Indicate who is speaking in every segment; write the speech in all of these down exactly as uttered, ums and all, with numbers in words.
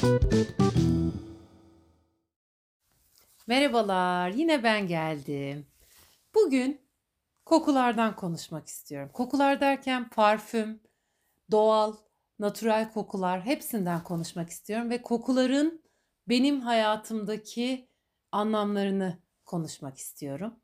Speaker 1: Merhabalar, yine ben geldim. Bugün kokulardan konuşmak istiyorum. Kokular derken parfüm, doğal, natürel kokular hepsinden konuşmak istiyorum ve kokuların benim hayatımdaki anlamlarını konuşmak istiyorum.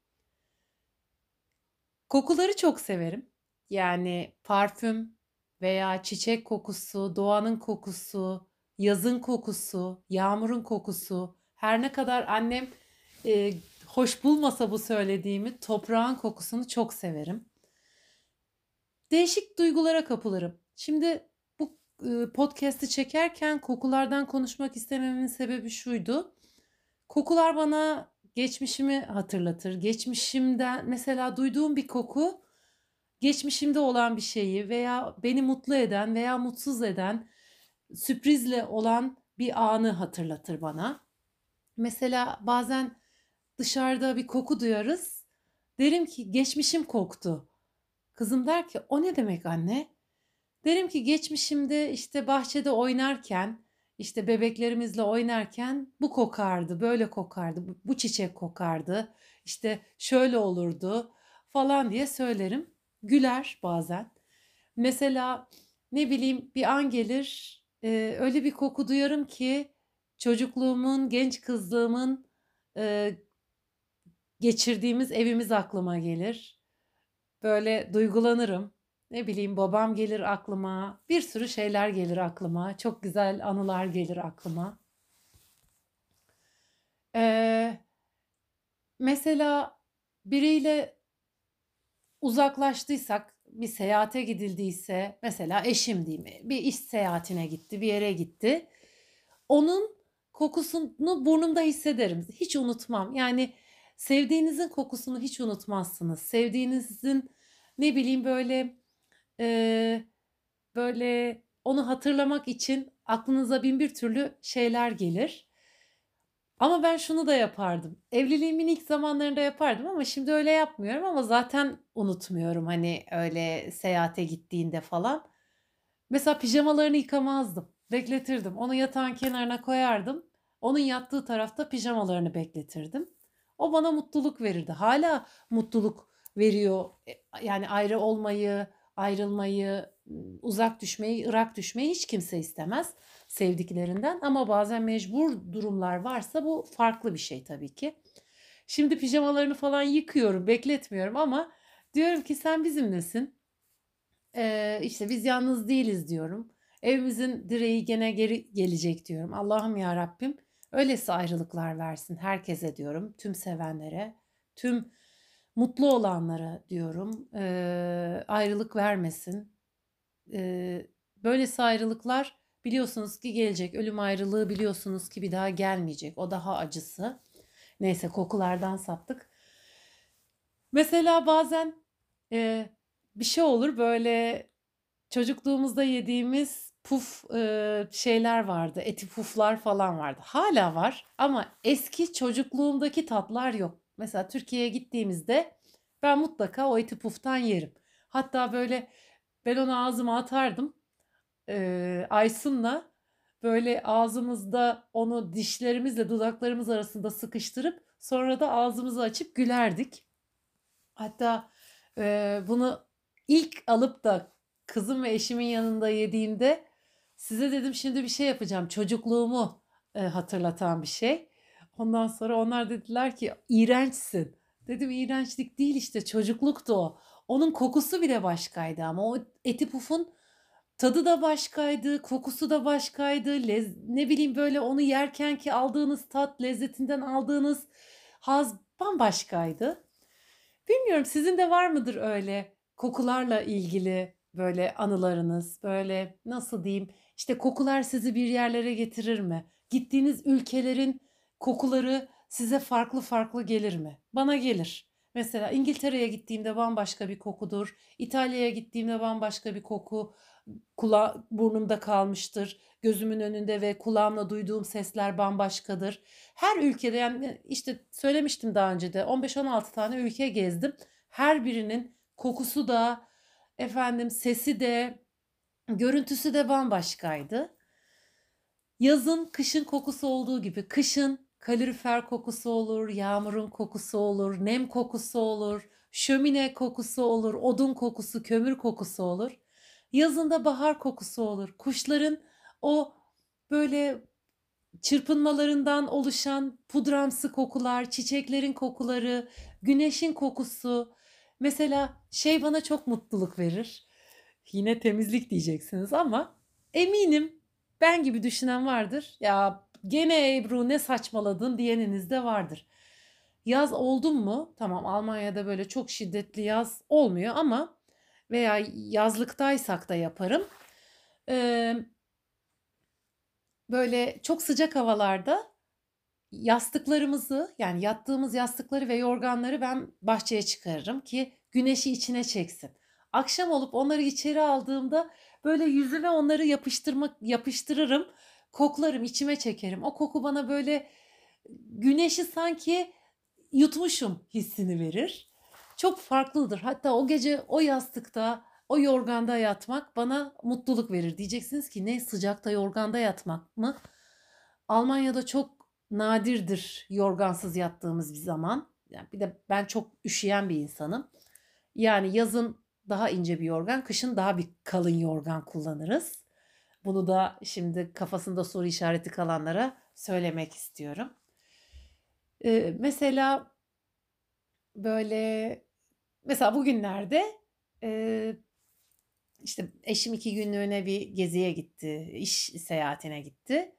Speaker 1: Kokuları çok severim. Yani parfüm veya çiçek kokusu, doğanın kokusu, yazın kokusu, yağmurun kokusu, her ne kadar annem e, hoş bulmasa bu söylediğimi, toprağın kokusunu çok severim. Değişik duygulara kapılırım. Şimdi bu e, podcast'i çekerken kokulardan konuşmak istememin sebebi şuydu. Kokular bana geçmişimi hatırlatır. Geçmişimden mesela duyduğum bir koku geçmişimde olan bir şeyi veya beni mutlu eden veya mutsuz eden, sürprizle olan bir anı hatırlatır bana. Mesela bazen dışarıda bir koku duyarız. Derim ki geçmişim koktu. Kızım der ki o ne demek anne? Derim ki geçmişimde işte bahçede oynarken, işte bebeklerimizle oynarken bu kokardı, böyle kokardı, bu, bu çiçek kokardı, işte şöyle olurdu falan diye söylerim. Güler bazen. Mesela ne bileyim bir an gelir, e, öyle bir koku duyarım ki çocukluğumun, genç kızlığımın e, geçirdiğimiz evimiz aklıma gelir. Böyle duygulanırım. Ne bileyim babam gelir aklıma. Bir sürü şeyler gelir aklıma. Çok güzel anılar gelir aklıma. Ee, Mesela biriyle uzaklaştıysak, bir seyahate gidildiyse, mesela eşim diyeyim, bir iş seyahatine gitti, bir yere gitti. Onun kokusunu burnumda hissederim. Hiç unutmam. Yani sevdiğinizin kokusunu hiç unutmazsınız. Sevdiğinizin ne bileyim böyle e, böyle onu hatırlamak için aklınıza bin bir türlü şeyler gelir. Ama ben şunu da yapardım. Evliliğimin ilk zamanlarında yapardım ama şimdi öyle yapmıyorum ama zaten unutmuyorum hani öyle seyahate gittiğinde falan. Mesela pijamalarını yıkamazdım. Bekletirdim. Onu yatağın kenarına koyardım. Onun yattığı tarafta pijamalarını bekletirdim. O bana mutluluk verirdi. Hala mutluluk veriyor. E, Yani ayrı olmayı, ayrılmayı, uzak düşmeyi, ırak düşmeyi hiç kimse istemez sevdiklerinden. Ama bazen mecbur durumlar varsa bu farklı bir şey tabii ki. Şimdi pijamalarını falan yıkıyorum, bekletmiyorum ama diyorum ki sen bizimlesin. Eee, işte biz yalnız değiliz diyorum. Evimizin direği gene geri gelecek diyorum. Allah'ım ya Rabbim öylesi ayrılıklar versin herkese diyorum. Tüm sevenlere, tüm mutlu olanlara diyorum. Eee, ayrılık vermesin. Eee Böylesi ayrılıklar biliyorsunuz ki gelecek. Ölüm ayrılığı biliyorsunuz ki bir daha gelmeyecek. O daha acısı. Neyse kokulardan saptık. Mesela bazen eee, bir şey olur böyle çocukluğumuzda yediğimiz puf eee, şeyler vardı. Eti puflar falan vardı. Hala var ama eski çocukluğumdaki tatlar yok. Mesela Türkiye'ye gittiğimizde ben mutlaka o eti puftan yerim. Hatta böyle ben onu ağzıma atardım. Eee, Aysun'la böyle ağzımızda onu dişlerimizle dudaklarımız arasında sıkıştırıp sonra da ağzımızı açıp gülerdik. Hatta, eee, bunu ilk alıp da kızım ve eşimin yanında yediğimde size dedim şimdi bir şey yapacağım. Çocukluğumu, eee, hatırlatan bir şey. Ondan sonra onlar dediler ki iğrençsin. Dedim iğrençlik değil işte çocukluktu o. Onun kokusu bile başkaydı ama o eti pufun tadı da başkaydı, kokusu da başkaydı. Lez ne bileyim böyle onu yerkenki aldığınız tat, lezzetinden aldığınız haz bambaşkaydı. Bilmiyorum sizin de var mıdır öyle kokularla ilgili böyle anılarınız? Böyle nasıl diyeyim? İşte kokular sizi bir yerlere getirir mi? Gittiğiniz ülkelerin kokuları size farklı farklı gelir mi? Bana gelir. Mesela İngiltere'ye gittiğimde bambaşka bir kokudur. İtalya'ya gittiğimde bambaşka bir koku kula burnumda kalmıştır. Gözümün önünde ve kulağımla duyduğum sesler bambaşkadır. Her ülkede yani işte söylemiştim daha önce de on beş on altı tane ülke gezdim. Her birinin kokusu da efendim sesi de görüntüsü de bambaşkaydı. Yazın kışın kokusu olduğu gibi kışın kalorifer kokusu olur, yağmurun kokusu olur, nem kokusu olur, şömine kokusu olur, odun kokusu, kömür kokusu olur. Yazın da bahar kokusu olur. Kuşların o böyle çırpınmalarından oluşan pudramsı kokular, çiçeklerin kokuları, güneşin kokusu. Mesela şey bana çok mutluluk verir. Yine temizlik diyeceksiniz ama eminim ben gibi düşünen vardır. Ya gene Ebru ne saçmaladın diyeniniz de vardır. Yaz oldum mu? Tamam, Almanya'da böyle çok şiddetli yaz olmuyor ama veya yazlıktaysak da yaparım. Ee, Böyle çok sıcak havalarda yastıklarımızı, yani yattığımız yastıkları ve yorganları ben bahçeye çıkarırım ki güneşi içine çeksin. Akşam olup onları içeri aldığımda böyle yüzüme onları yapıştırmak yapıştırırım, koklarım, içime çekerim. O koku bana böyle güneşi sanki yutmuşum hissini verir. Çok farklıdır. Hatta o gece o yastıkta, o yorganda yatmak bana mutluluk verir. Diyeceksiniz ki ne, sıcakta yorganda yatmak mı? Almanya'da çok nadirdir yorgansız yattığımız bir zaman. Yani bir de ben çok üşüyen bir insanım. Yani yazın daha ince bir yorgan, kışın daha bir kalın yorgan kullanırız. Bunu da şimdi kafasında soru işareti kalanlara söylemek istiyorum. Ee, mesela böyle mesela bugünlerde e, işte eşim iki günlüğüne bir geziye gitti, iş seyahatine gitti.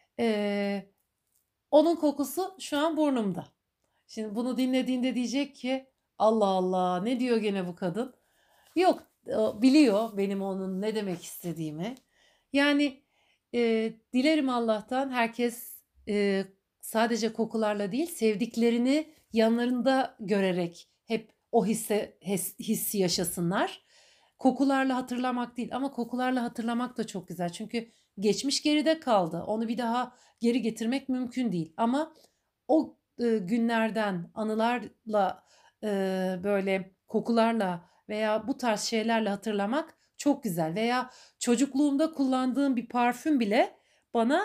Speaker 1: Ee, Onun kokusu şu an burnumda. Şimdi bunu dinlediğinde diyecek ki Allah Allah, ne diyor gene bu kadın? Yok, biliyor benim onun ne demek istediğimi. Yani e, dilerim Allah'tan herkes e, sadece kokularla değil, sevdiklerini yanlarında görerek hep o hisse, hes- hissi yaşasınlar. Kokularla hatırlamak değil ama kokularla hatırlamak da çok güzel. Çünkü geçmiş geride kaldı. Onu bir daha geri getirmek mümkün değil. Ama o e, günlerden anılarla e, böyle kokularla veya bu tarz şeylerle hatırlamak çok güzel. Veya çocukluğumda kullandığım bir parfüm bile bana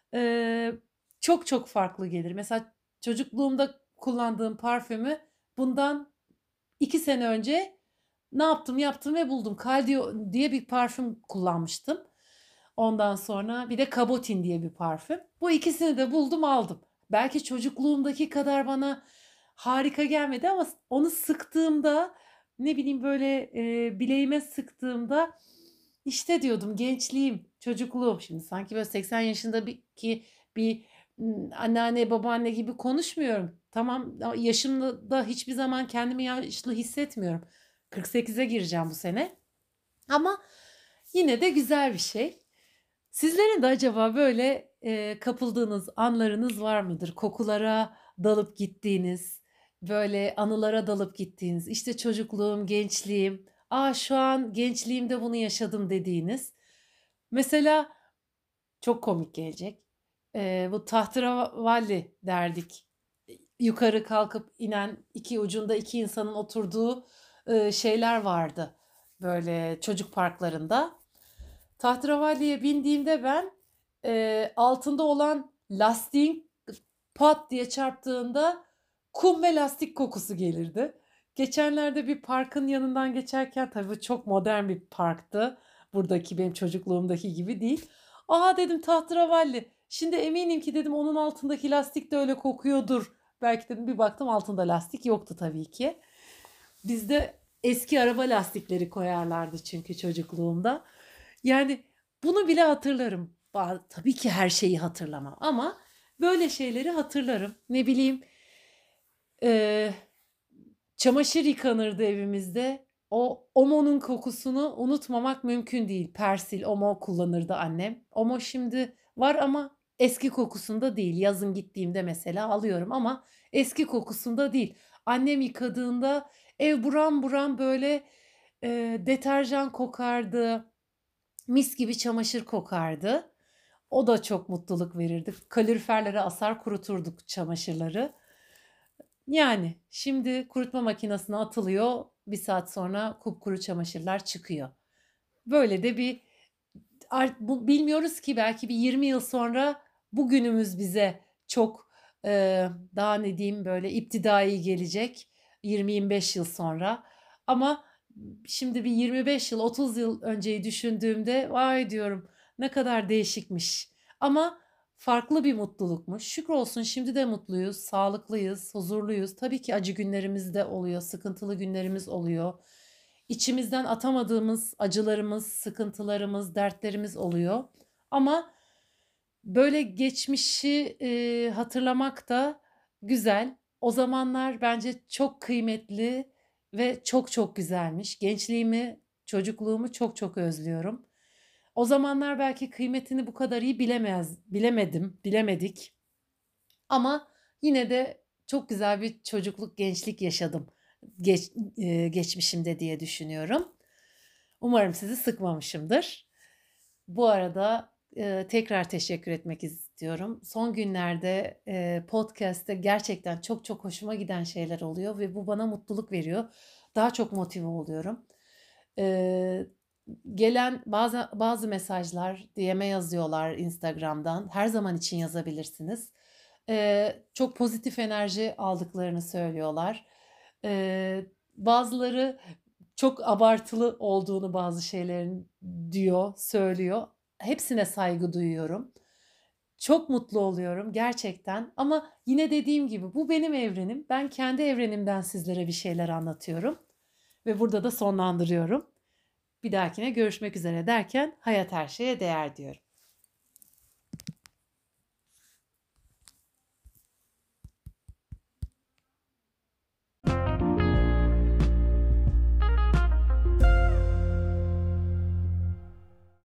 Speaker 1: e, çok çok farklı gelir. Mesela çocukluğumda kullandığım parfümü bundan iki sene önce ne yaptım yaptım ve buldum. Caldio diye bir parfüm kullanmıştım. Ondan sonra bir de Cabotin diye bir parfüm. Bu ikisini de buldum, aldım. Belki çocukluğumdaki kadar bana harika gelmedi ama onu sıktığımda, ne bileyim böyle e, bileğime sıktığımda işte diyordum gençliğim, çocukluğum. Şimdi sanki böyle seksen yaşında bir, ki bir m, anneanne babaanne gibi konuşmuyorum. Tamam, yaşımda da hiçbir zaman kendimi yaşlı hissetmiyorum. kırk sekize gireceğim bu sene. Ama yine de güzel bir şey. Sizlerin de acaba böyle e, kapıldığınız anlarınız var mıdır? Kokulara dalıp gittiğiniz, böyle anılara dalıp gittiğiniz, işte çocukluğum, gençliğim, aa şu an gençliğimde bunu yaşadım dediğiniz. Mesela çok komik gelecek. E, bu tahterevalli derdik. Yukarı kalkıp inen, iki ucunda iki insanın oturduğu e, şeyler vardı. Böyle çocuk parklarında. Tahterevalliye bindiğimde ben e, altında olan lastiğin pat diye çarptığında kum ve lastik kokusu gelirdi. Geçenlerde bir parkın yanından geçerken, tabii çok modern bir parktı. Buradaki benim çocukluğumdaki gibi değil. Aha dedim, tahterevalli. Şimdi eminim ki dedim onun altındaki lastik de öyle kokuyordur. Belki dedim, bir baktım altında lastik yoktu tabii ki. Bizde eski araba lastikleri koyarlardı çünkü çocukluğumda. Yani bunu bile hatırlarım. Ba- Tabii ki her şeyi hatırlamam ama böyle şeyleri hatırlarım. Ne bileyim, eee, çamaşır yıkanırdı evimizde. O Omo'nun kokusunu unutmamak mümkün değil. Persil, Omo kullanırdı annem. Omo şimdi var ama eski kokusunda değil. Yazın gittiğimde mesela alıyorum ama eski kokusunda değil. Annem yıkadığında ev buram buram böyle eee, deterjan kokardı. Mis gibi çamaşır kokardı. O da çok mutluluk verirdi. Kaloriferlere asar kuruturduk çamaşırları. Yani şimdi kurutma makinesine atılıyor. Bir saat sonra kupkuru çamaşırlar çıkıyor. Böyle de bir art bu bilmiyoruz ki belki bir yirmi yıl sonra bugünümüz bize çok, eee, daha ne diyeyim, böyle iptidai gelecek yirmi yirmi beş yıl sonra. Ama şimdi bir yirmi beş yıl, otuz yıl önceyi düşündüğümde vay diyorum ne kadar değişikmiş. Ama farklı bir mutlulukmuş. Şükrolsun şimdi de mutluyuz, sağlıklıyız, huzurluyuz. Tabii ki acı günlerimiz de oluyor, sıkıntılı günlerimiz oluyor. İçimizden atamadığımız acılarımız, sıkıntılarımız, dertlerimiz oluyor. Ama böyle geçmişi, eee, hatırlamak da güzel. O zamanlar bence çok kıymetli ve çok çok güzelmiş. Gençliğimi, çocukluğumu çok çok özlüyorum. O zamanlar belki kıymetini bu kadar iyi bilemez bilemedim, bilemedik. Ama yine de çok güzel bir çocukluk, gençlik yaşadım geç eee, geçmişimde diye düşünüyorum. Umarım sizi sıkmamışımdır. Bu arada, eee, tekrar teşekkür etmek istiyorum. Son günlerde, eee, podcast'te gerçekten çok çok hoşuma giden şeyler oluyor ve bu bana mutluluk veriyor. Daha çok motive oluyorum. Eee, Gelen bazı bazı mesajlar, D M'e yazıyorlar Instagram'dan. Her zaman için yazabilirsiniz. Eee, çok pozitif enerji aldıklarını söylüyorlar. Eee, Bazıları çok abartılı olduğunu bazı şeylerin diyor, söylüyor. Hepsine saygı duyuyorum. Çok mutlu oluyorum gerçekten ama yine dediğim gibi bu benim evrenim. Ben kendi evrenimden sizlere bir şeyler anlatıyorum ve burada da sonlandırıyorum. Bir dahakine görüşmek üzere derken hayat her şeye değer diyorum.